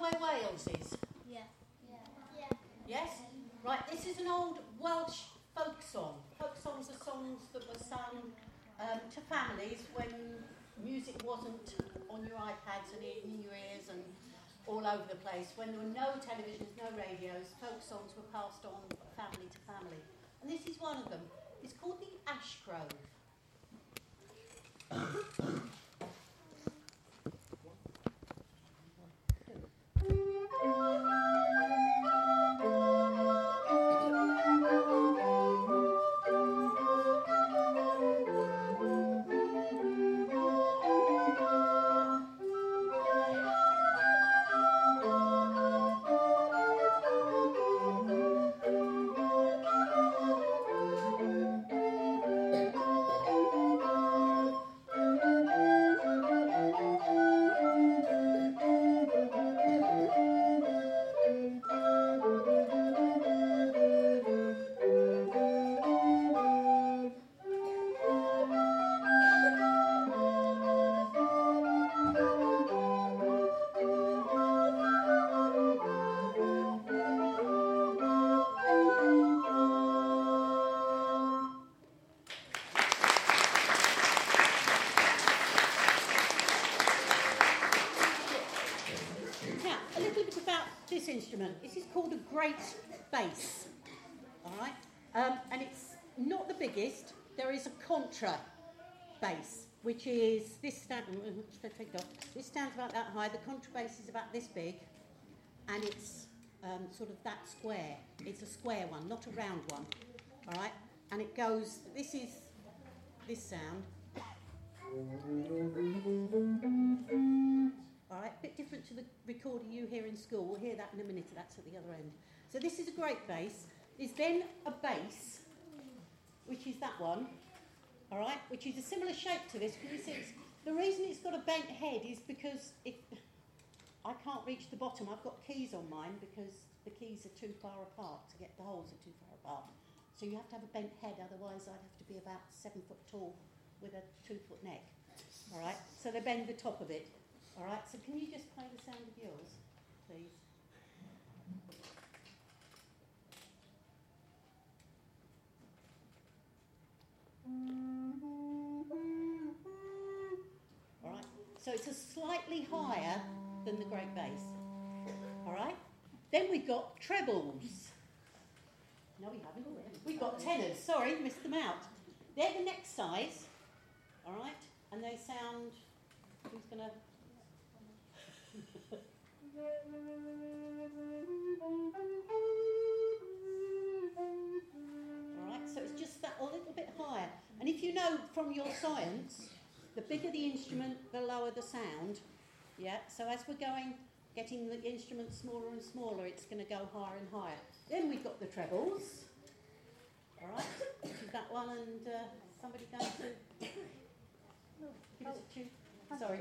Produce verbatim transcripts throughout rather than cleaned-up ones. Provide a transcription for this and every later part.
Where Wales Is? Yeah. Yeah. Yes? Right, this is an old Welsh folk song. Folk songs are songs that were sung um, to families when music wasn't on your iPads and in your ears and all over the place. When there were no televisions, no radios, folk songs were passed on family to family. And this is one of them. It's called the Ashgrove. This is called a great bass, all right? Um, and it's not the biggest. There is a contra bass, which is this stand. Take it off. This stands about that high. The contra bass is about this big, and it's um, sort of that square. It's a square one, not a round one, all right? And it goes. This is this sound. All right, a bit different to the recorder you hear in school. We'll hear that in a minute. That's at the other end. So this is a great bass. There's then a bass, which is that one, all right, which is a similar shape to this. Because you see, it's, the reason it's got a bent head is because it, I can't reach the bottom. I've got keys on mine because the keys are too far apart to get the holes are too far apart. So you have to have a bent head. Otherwise, I'd have to be about seven foot tall with a two foot neck. All right, so they bend the top of it. All right, so can you just play the sound of yours, please? All right, so it's a slightly higher than the great bass. All right, then we've got trebles. No, we haven't. We've got tenors. Sorry, missed them out. They're the next size. All right, and they sound. Who's gonna? Alright, so it's just that a little bit higher. And if you know from your science, the bigger the instrument, the lower the sound. Yeah, so as we're going, getting the instrument smaller and smaller, it's going to go higher and higher. Then we've got the trebles. Alright, which is that one, and uh, somebody going to give us a tune. Sorry.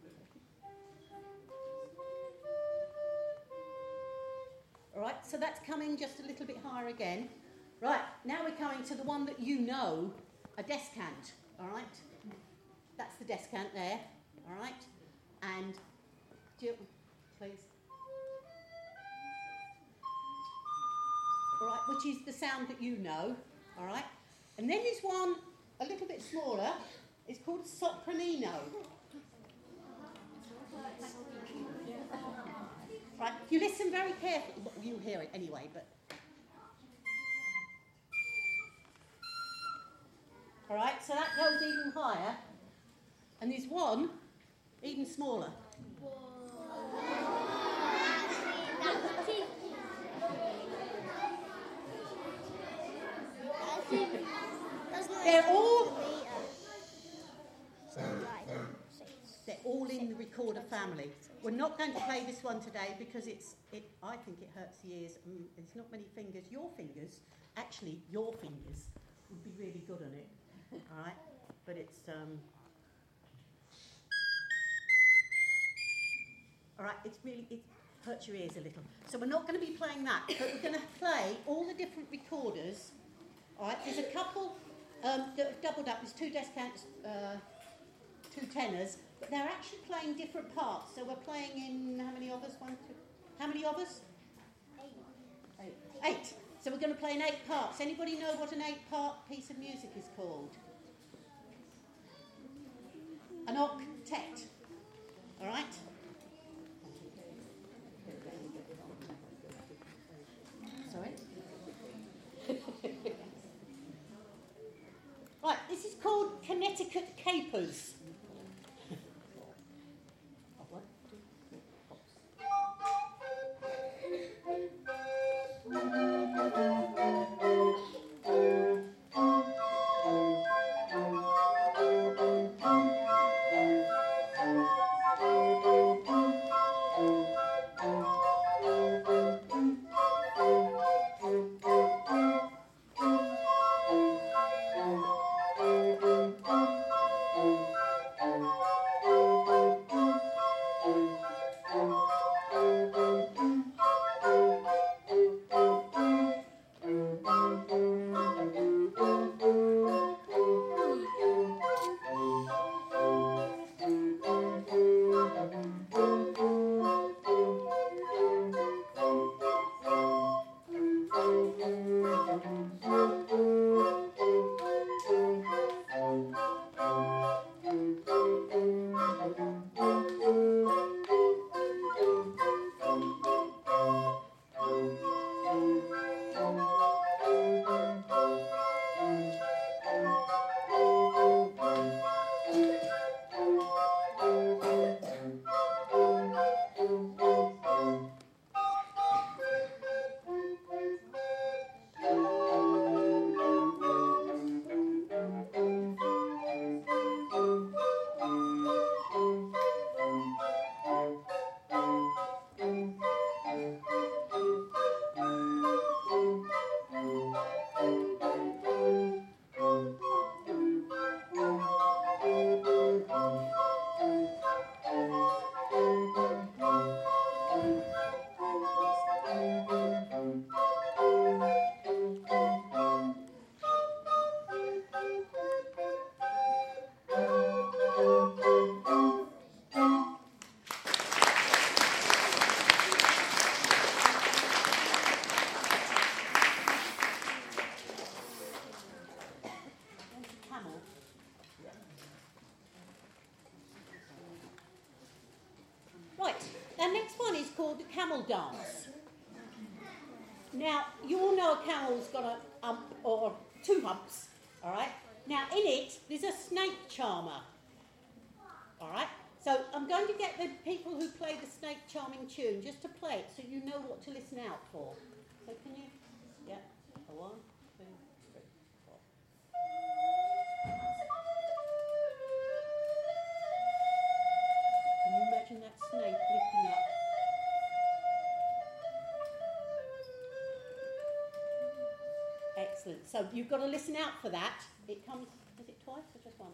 All right, so that's coming just a little bit higher again. Right, now we're coming to the one that you know, a descant, all right? That's the descant there, all right? And, Jill, please. All right, which is the sound that you know, all right? And then there's one a little bit smaller. It's called sopranino. Right, if you listen very carefully, well, you'll hear it anyway, but... All right, so that goes even higher. And there's one even smaller. They're all... They're all in the recorder family. We're not going to play this one today because it's. It. I think it hurts the ears. Mm, there's not many fingers. Your fingers, actually, your fingers would be really good on it. All right, but it's. Um, all right, it's really it hurts your ears a little. So we're not going to be playing that, but we're going to play all the different recorders. All right, there's a couple um, that have doubled up. There's two descants, uh, two tenors. but they're actually playing different parts. So we're playing in, how many of us? One, two, how many of us? Eight. Eight. So we're going to play in eight parts. Anybody know what an eight-part piece of music is called? An octet. All right? Sorry? Right, this is called Connecticut Capers. Called the camel dance. Now, you all know a camel's got a hump or two humps, all right? Now, in it, there's a snake charmer, all right? So I'm going to get the people who play the snake charming tune just to play it so you know what to listen out for. So can you? Yeah. A one, two, three, four. Can you imagine that snake lifting up? Excellent. So you've got to listen out for that. It comes, is it twice or just once?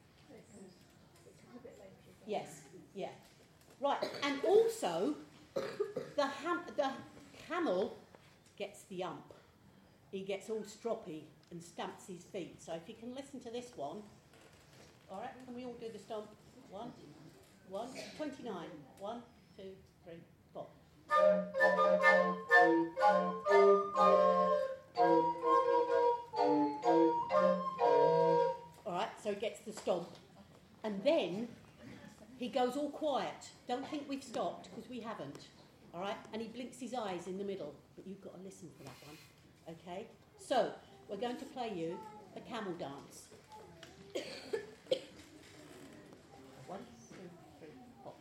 Yes, yeah. Right, and also, the, ham- the camel gets the ump. He gets all stroppy and stamps his feet. So if you can listen to this one, all right, can we all do the stomp? One, one, twenty-nine. One, two, three, four. Alright, so he gets the stomp. And then he goes all quiet. Don't think we've stopped, because we haven't. Alright? And he blinks his eyes in the middle. But you've got to listen for that one. Okay? So, we're going to play you a camel dance. One, two, three, four.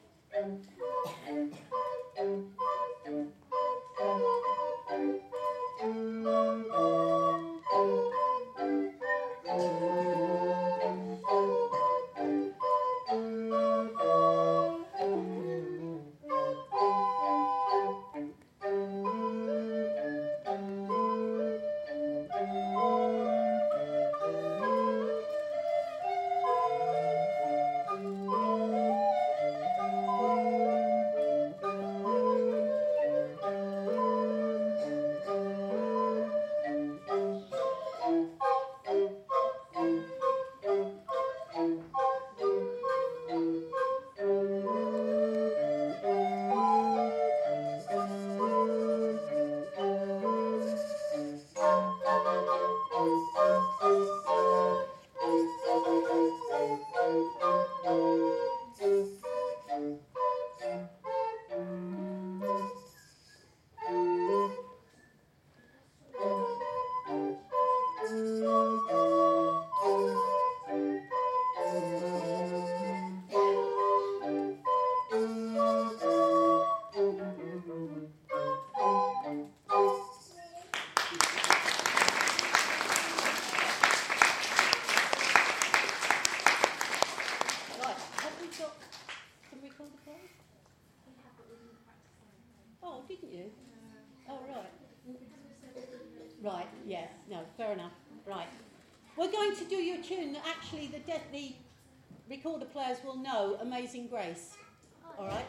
Oh, didn't you? Oh, right. Right, yeah, no, fair enough. Right. We're going to do you a tune that actually the, de- the recorder players will know, Amazing Grace. All right?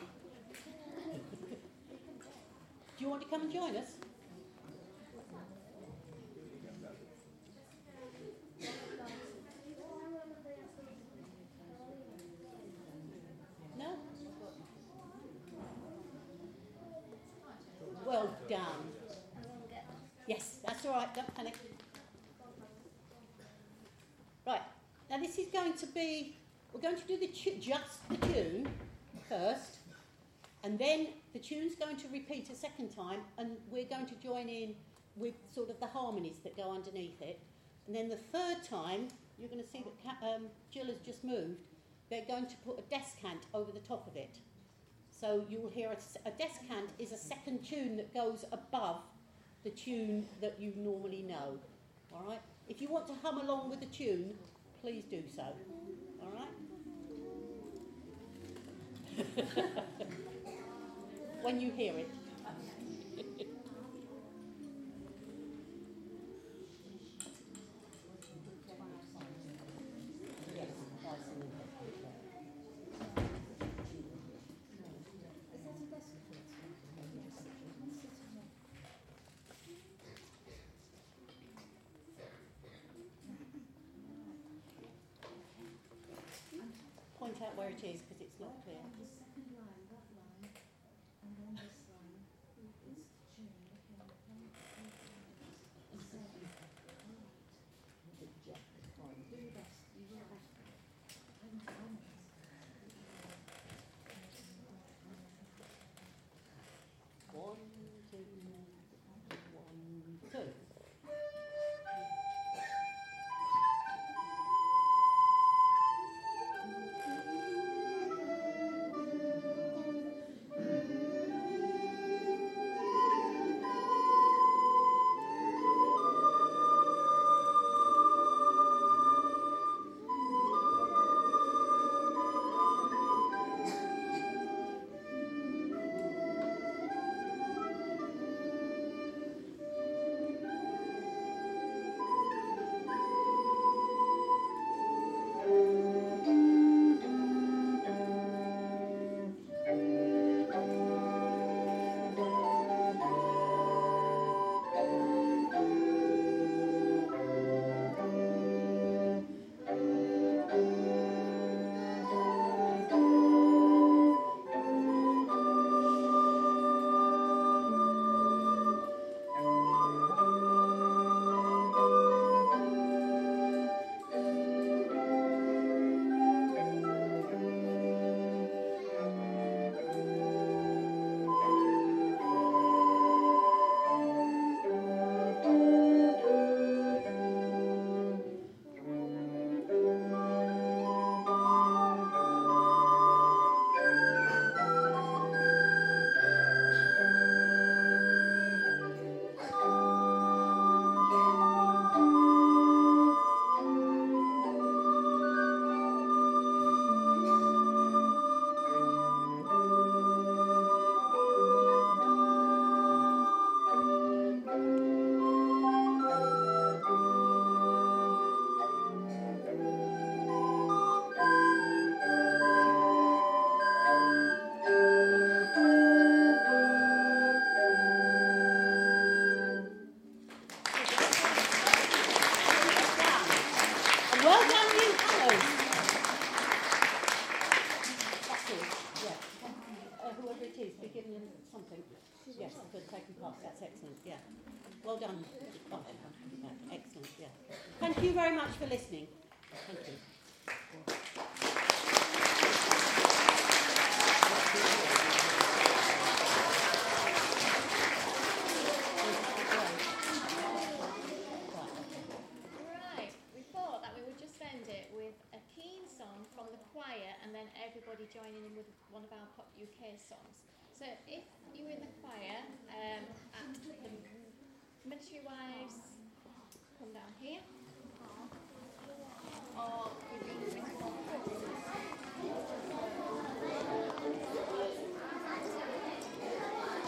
Do you want to come and join us? No? Well done. Yes, that's all right, don't panic. Right, now this is going to be, we're going to do the tu- just the tune first, and then the tune's going to repeat a second time, and we're going to join in with sort of the harmonies that go underneath it. And then the third time, you're going to see that Ca- um, Jill has just moved, they're going to put a descant over the top of it. So you'll hear a, s- a descant is a second tune that goes above the tune that you normally know. All right? If you want to hum along with the tune, please do so. All right? When you hear it. Yes, nice and easy. Point out where it is because it's not clear. One, two, one, two. Well done, you fellows. That's it, yeah. Uh, whoever it is, be given something. Yes, for taking part. That's excellent, yeah. Well done. Oh, yeah, excellent, yeah. Thank you very much for listening. Thank you. Right, we thought that we would just end it with a Keen song from the choir and then everybody joining in with one of our Pop U K songs. So if you're in the choir um, at the Ministry Wives, come down here. Or we've been doing some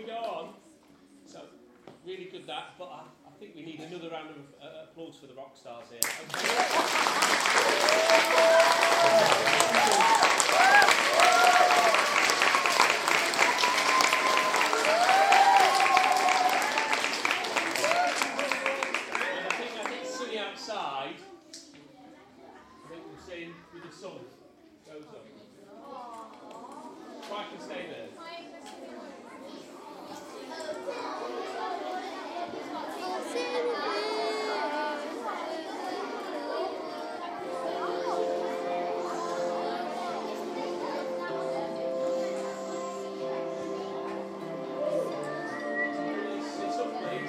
go on. So, really good that, but I, I think we need another round of uh, applause for the rock stars here. And I think, I think sunny outside, I think we're saying with the sun goes up. Try and stay there. Sit up, please.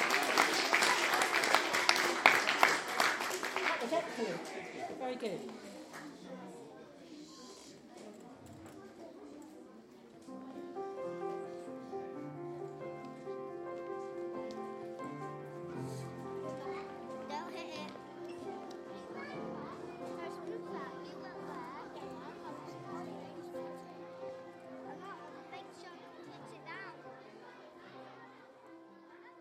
Very good.